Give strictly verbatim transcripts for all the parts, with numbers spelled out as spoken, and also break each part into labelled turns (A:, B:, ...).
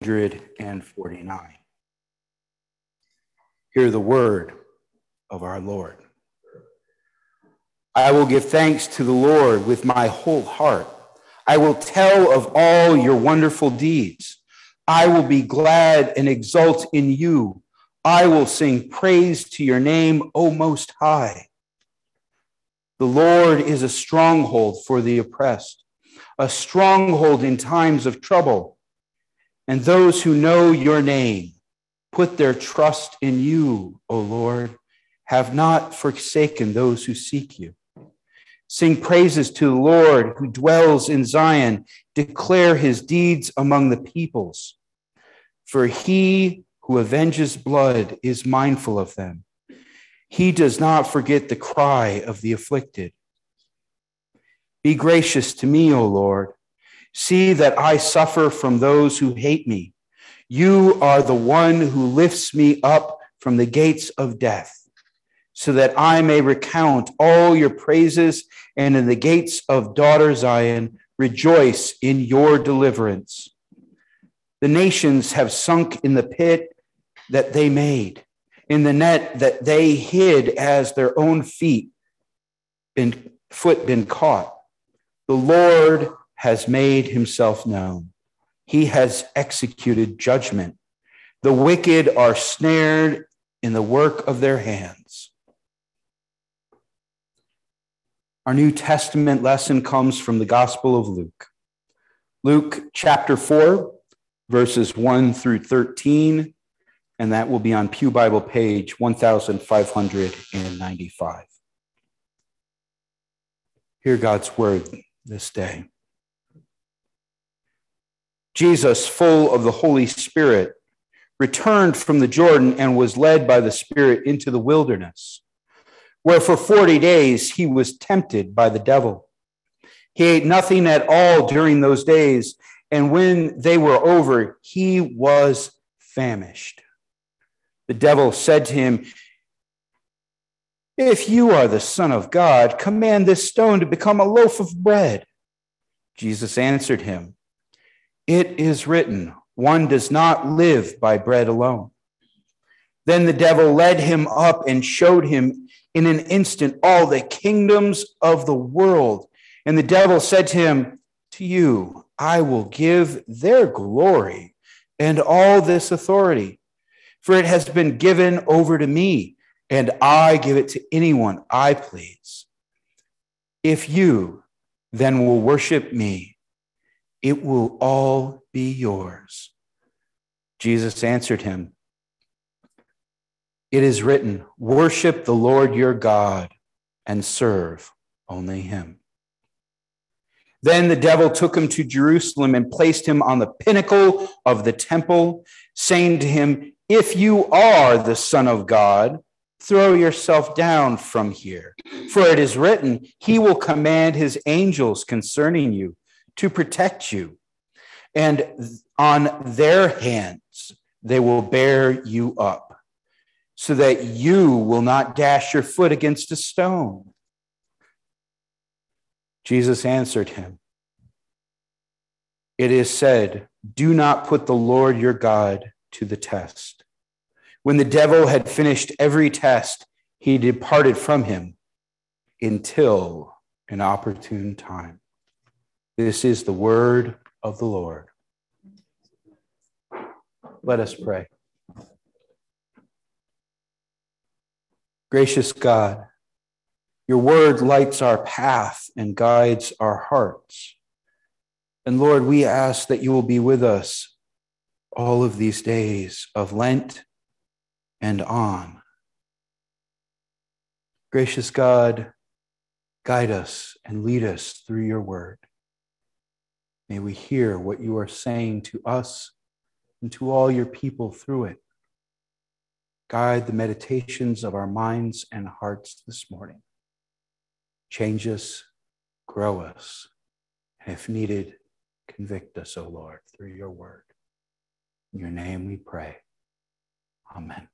A: forty-nine. Hear the word of our Lord. I will give thanks to the Lord with my whole heart. I will tell of all your wonderful deeds. I will be glad and exult in you. I will sing praise to your name, O Most High. The Lord is a stronghold for the oppressed, a stronghold in times of trouble. And those who know your name put their trust in you, O Lord, have not forsaken those who seek you. Sing praises to the Lord who dwells in Zion. Declare his deeds among the peoples. For he who avenges blood is mindful of them. He does not forget the cry of the afflicted. Be gracious to me, O Lord. See that I suffer from those who hate me. You are the one who lifts me up from the gates of death, so that I may recount all your praises, and in the gates of daughter Zion rejoice in your deliverance. The nations have sunk in the pit that they made, in the net that they hid as their own feet been, foot been caught. The Lord has made himself known. He has executed judgment. The wicked are snared in the work of their hands. Our New Testament lesson comes from the Gospel of Luke. Luke chapter four, verses one through thirteen, and that will be on Pew Bible page one thousand five hundred ninety-five. Hear God's word this day. Jesus, full of the Holy Spirit, returned from the Jordan and was led by the Spirit into the wilderness, where for forty days he was tempted by the devil. He ate nothing at all during those days, and when they were over, he was famished. The devil said to him, "If you are the Son of God, command this stone to become a loaf of bread." Jesus answered him, "It is written, one does not live by bread alone." Then the devil led him up and showed him in an instant all the kingdoms of the world. And the devil said to him, "To you I will give their glory and all this authority, for it has been given over to me, and I give it to anyone I please. If you then will worship me, it will all be yours." Jesus answered him, "It is written, worship the Lord your God and serve only him." Then the devil took him to Jerusalem and placed him on the pinnacle of the temple, saying to him, "If you are the Son of God, throw yourself down from here. For it is written, he will command his angels concerning you to protect you, and on their hands they will bear you up, so that you will not dash your foot against a stone." Jesus answered him, "It is said, do not put the Lord your God to the test." When the devil had finished every test, he departed from him until an opportune time. This is the word of the Lord. Let us pray. Gracious God, your word lights our path and guides our hearts. And Lord, we ask that you will be with us all of these days of Lent and on. Gracious God, guide us and lead us through your word. May we hear what you are saying to us and to all your people through it. Guide the meditations of our minds and hearts this morning. Change us, grow us, and if needed, convict us, O Lord, through your word. In your name we pray. Amen.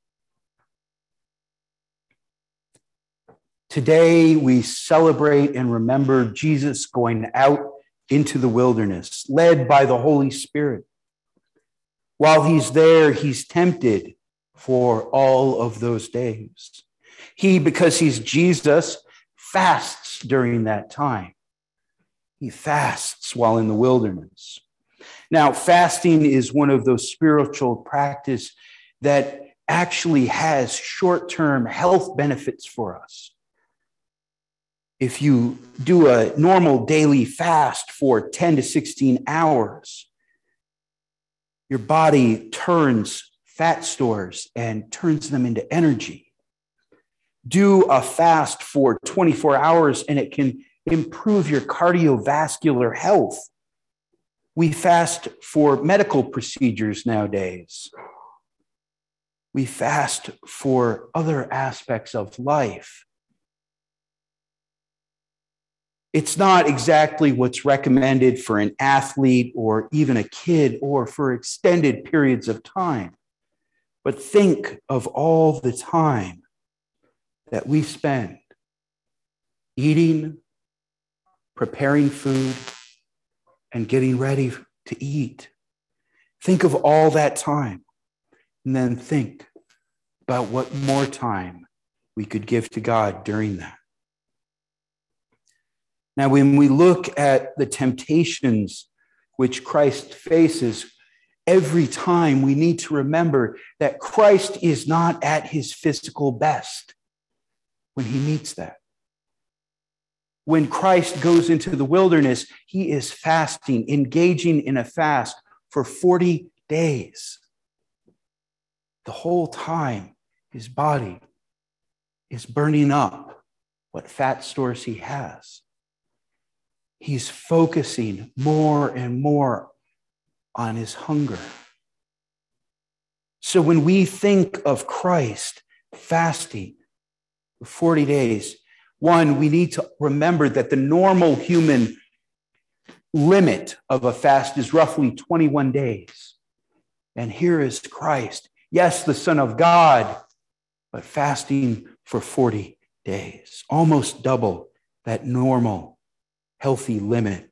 A: Today we celebrate and remember Jesus going out into the wilderness, led by the Holy Spirit. While he's there, he's tempted for all of those days. He, because he's Jesus, fasts during that time. He fasts while in the wilderness. Now, fasting is one of those spiritual practices that actually has short-term health benefits for us. If you do a normal daily fast for ten to sixteen hours, your body turns fat stores and turns them into energy. Do a fast for twenty-four hours and it can improve your cardiovascular health. We fast for medical procedures nowadays. We fast for other aspects of life. It's not exactly what's recommended for an athlete or even a kid or for extended periods of time. But think of all the time that we spend eating, preparing food, and getting ready to eat. Think of all that time, and then think about what more time we could give to God during that. Now, when we look at the temptations which Christ faces, every time we need to remember that Christ is not at his physical best when he meets that. When Christ goes into the wilderness, he is fasting, engaging in a fast for forty days. The whole time, his body is burning up what fat stores he has. He's focusing more and more on his hunger. So when we think of Christ fasting for forty days, one, we need to remember that the normal human limit of a fast is roughly twenty-one days. And here is Christ, yes, the Son of God, but fasting for forty days, almost double that normal healthy limit.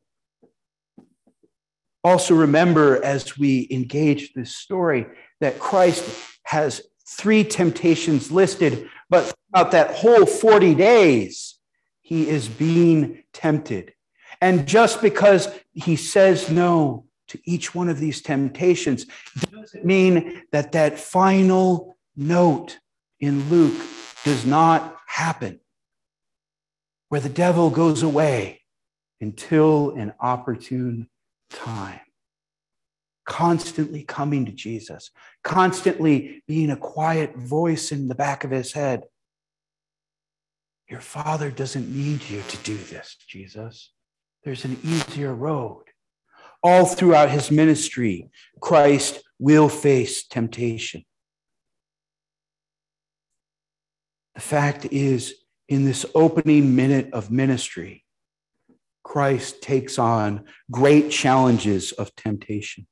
A: Also remember, as we engage this story, that Christ has three temptations listed, but about that whole forty days, he is being tempted. And just because he says no to each one of these temptations doesn't mean that that final note in Luke does not happen, where the devil goes away until an opportune time. Constantly coming to Jesus, constantly being a quiet voice in the back of his head. Your Father doesn't need you to do this, Jesus. There's an easier road. All throughout his ministry, Christ will face temptation. The fact is, in this opening minute of ministry, Christ takes on great challenges of temptation.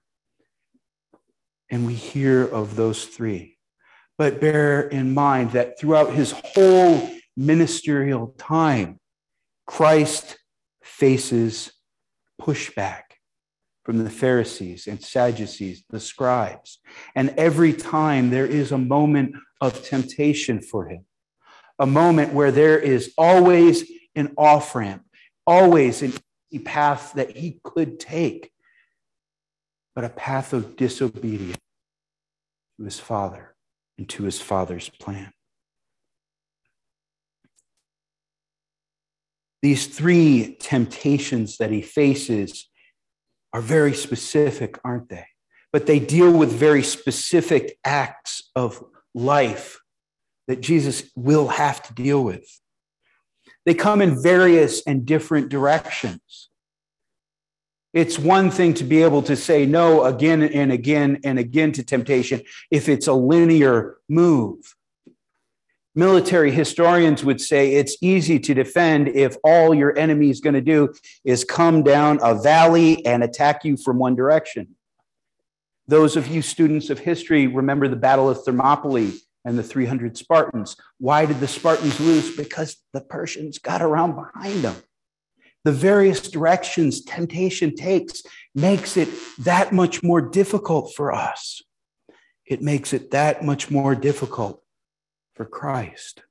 A: And we hear of those three. But bear in mind that throughout his whole ministerial time, Christ faces pushback from the Pharisees and Sadducees, the scribes. And every time there is a moment of temptation for him, a moment where there is always an off-ramp, always an easy path that he could take, but a path of disobedience to his Father and to his Father's plan. These three temptations that he faces are very specific, aren't they? But they deal with very specific acts of life that Jesus will have to deal with. They come in various and different directions. It's one thing to be able to say no again and again and again to temptation if it's a linear move. Military historians would say it's easy to defend if all your enemy is going to do is come down a valley and attack you from one direction. Those of you students of history remember the Battle of Thermopylae and the three hundred Spartans. Why did the Spartans lose? Because the Persians got around behind them. the various directions temptation takes makes it that much more difficult for us. It makes it that much more difficult for Christ.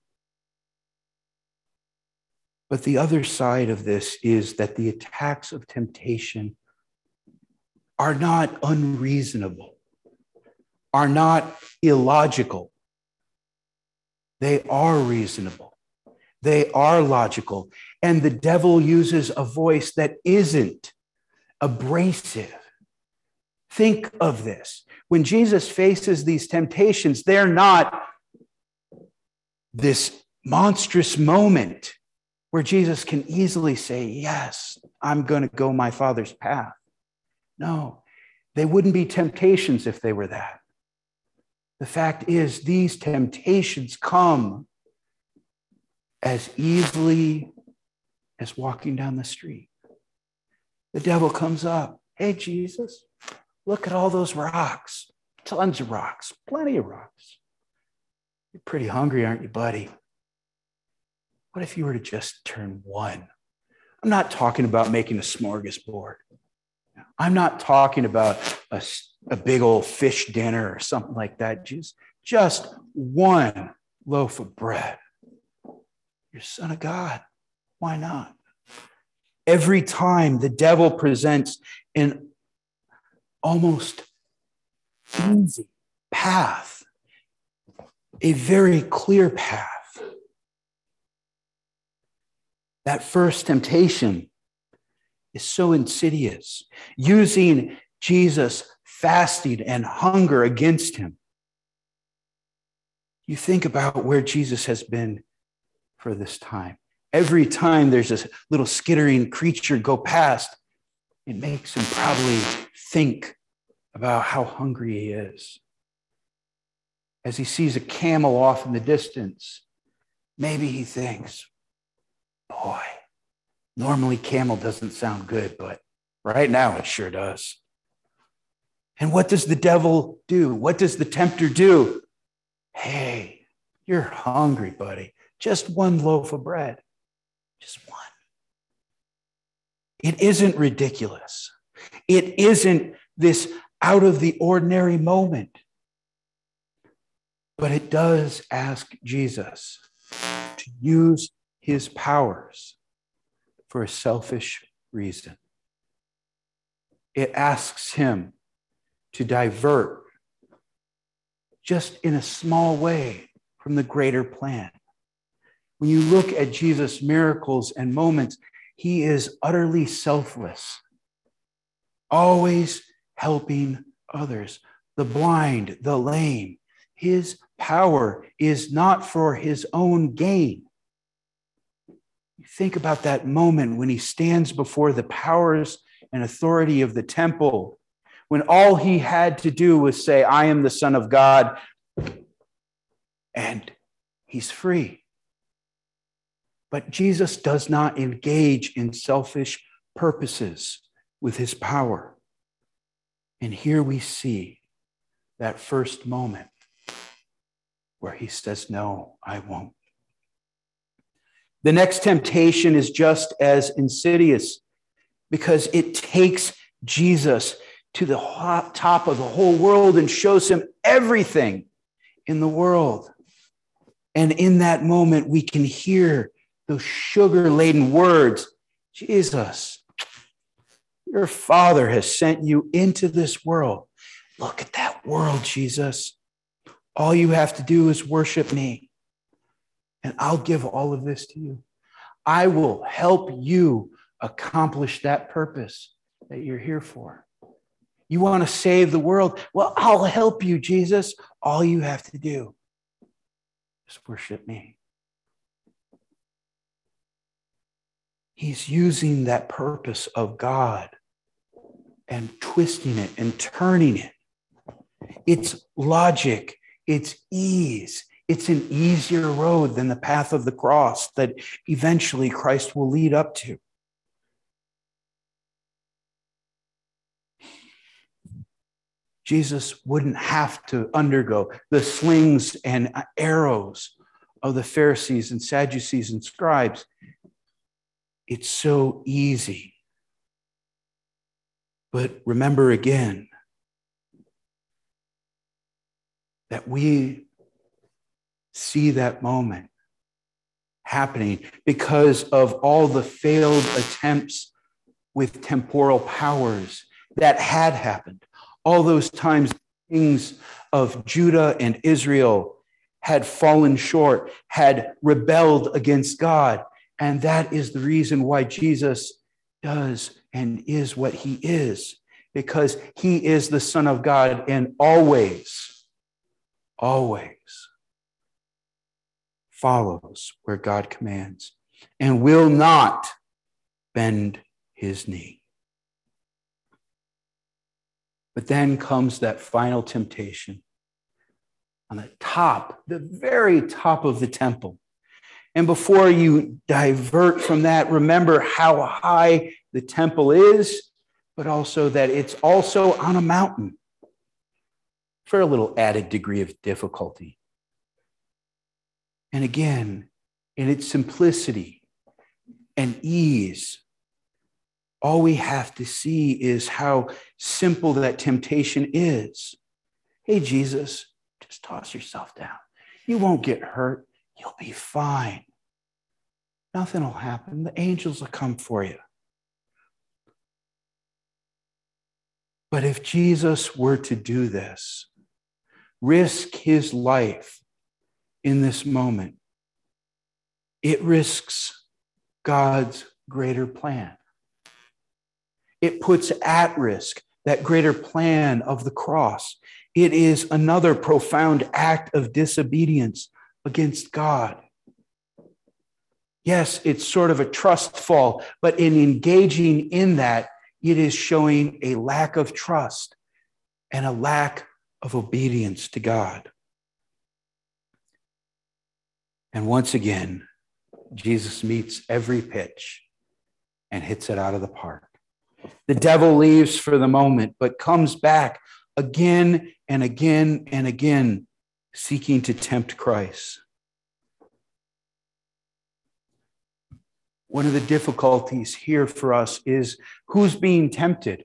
A: But the other side of this is that the attacks of temptation are not unreasonable, are not illogical. They are reasonable. They are logical. And the devil uses a voice that isn't abrasive. Think of this. When Jesus faces these temptations, they're not this monstrous moment where Jesus can easily say, yes, I'm going to go my Father's path. No, they wouldn't be temptations if they were that. The fact is, these temptations come as easily as walking down the street. The devil comes up. Hey, Jesus, look at all those rocks. Tons of rocks, plenty of rocks. You're pretty hungry, aren't you, buddy? What if you were to just turn one? I'm not talking about making a smorgasbord. I'm not talking about a, a big old fish dinner or something like that. Just, just one loaf of bread. You're Son of God. Why not? Every time the devil presents an almost easy path, a very clear path. That first temptation is so insidious, using Jesus' fasting and hunger against him. You think about where Jesus has been for this time. Every time there's this little skittering creature go past, it makes him probably think about how hungry he is. As he sees a camel off in the distance, maybe he thinks, boy, normally camel doesn't sound good, but right now it sure does. And what does the devil do? What does the tempter do? Hey, you're hungry, buddy. Just one loaf of bread. Just one. It isn't ridiculous. It isn't this out of the ordinary moment. But it does ask Jesus to use his powers for a selfish reason. It asks him to divert just in a small way from the greater plan. When you look at Jesus' miracles and moments, he is utterly selfless, always helping others, the blind, the lame. His power is not for his own gain. You think about that moment when he stands before the powers and authority of the temple, when all he had to do was say, I am the Son of God, and he's free. But Jesus does not engage in selfish purposes with his power. And here we see that first moment where he says, no, I won't. The next temptation is just as insidious because it takes Jesus to the top of the whole world and shows him everything in the world. And in that moment, we can hear those sugar-laden words, Jesus, your Father has sent you into this world. Look at that world, Jesus. All you have to do is worship me, and I'll give all of this to you. I will help you accomplish that purpose that you're here for. You want to save the world? Well, I'll help you, Jesus. All you have to do is worship me. He's using that purpose of God and twisting it and turning it. It's logic. It's ease. It's an easier road than the path of the cross that eventually Christ will lead up to. Jesus wouldn't have to undergo the slings and arrows of the Pharisees and Sadducees and scribes. It's so easy. But remember again that we see that moment happening because of all the failed attempts with temporal powers that had happened. All those times kings of Judah and Israel had fallen short, had rebelled against God. And that is the reason why Jesus does and is what he is, because he is the Son of God and always, always follows where God commands and will not bend his knee. But then comes that final temptation on the top, the very top of the temple. And before you divert from that, remember how high the temple is, but also that it's also on a mountain for a little added degree of difficulty. And again, in its simplicity and ease, all we have to see is how simple that temptation is. Hey, Jesus, just toss yourself down. You won't get hurt. You'll be fine. Nothing will happen. The angels will come for you. But if Jesus were to do this, risk his life in this moment, it risks God's greater plan. It puts at risk that greater plan of the cross. It is another profound act of disobedience against God. Yes, it's sort of a trust fall, but in engaging in that, it is showing a lack of trust and a lack of obedience to God. And once again, Jesus meets every pitch and hits it out of the park. The devil leaves for the moment, but comes back again and again and again, seeking to tempt Christ. One of the difficulties here for us is who's being tempted.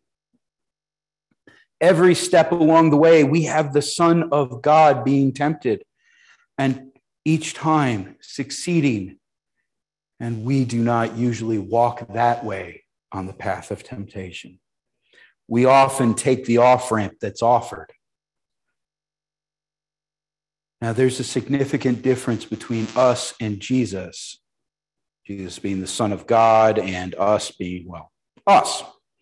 A: Every step along the way, we have the Son of God being tempted, and each time succeeding. And we do not usually walk that way on the path of temptation. We often take the off-ramp that's offered. Now, there's a significant difference between us and Jesus. Jesus being the Son of God and us being, well, us.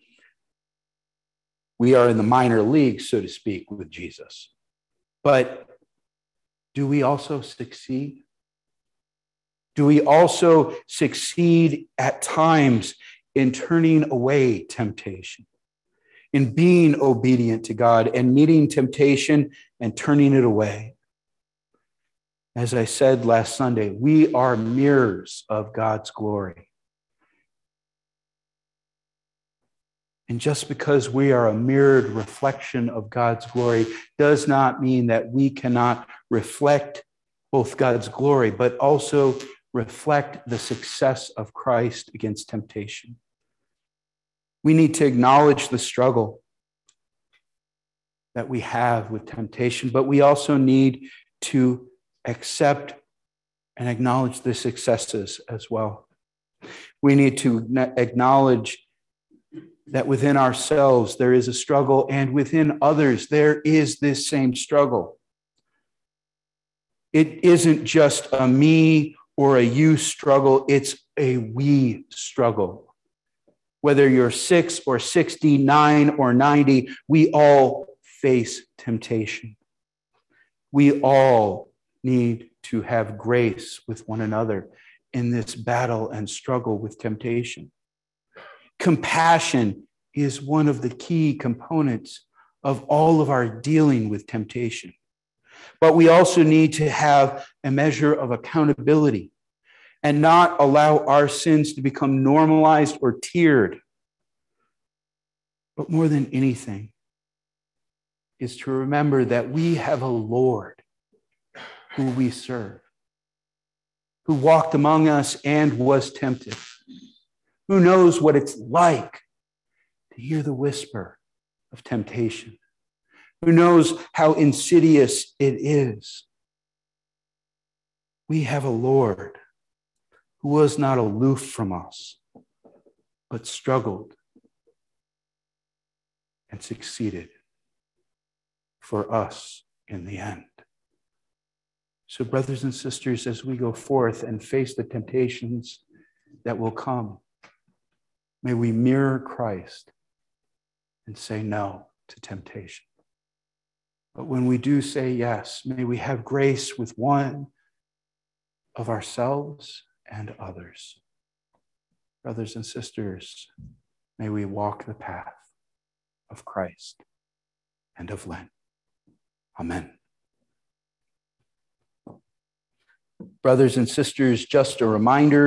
A: We are in the minor leagues, so to speak, with Jesus. But do we also succeed? Do we also succeed at times in turning away temptation, in being obedient to God and meeting temptation and turning it away? As I said last Sunday, we are mirrors of God's glory. And just because we are a mirrored reflection of God's glory does not mean that we cannot reflect both God's glory, but also reflect the success of Christ against temptation. We need to acknowledge the struggle that we have with temptation, but we also need to accept and acknowledge the successes as well. We need to acknowledge that within ourselves there is a struggle, and within others there is this same struggle. It isn't just a me or a you struggle, it's a we struggle. Whether you're six or sixty-nine or ninety, we all face temptation. We all need to have grace with one another in this battle and struggle with temptation. Compassion is one of the key components of all of our dealing with temptation. But we also need to have a measure of accountability and not allow our sins to become normalized or tiered. But more than anything is to remember that we have a Lord who we serve, who walked among us and was tempted. Who knows what it's like to hear the whisper of temptation? Who knows how insidious it is? We have a Lord who was not aloof from us, but struggled and succeeded for us in the end. So, brothers and sisters, as we go forth and face the temptations that will come, may we mirror Christ and say no to temptation. But when we do say yes, may we have grace with one of ourselves and others. Brothers and sisters, may we walk the path of Christ and of Lent. Amen. Brothers and sisters, just a reminder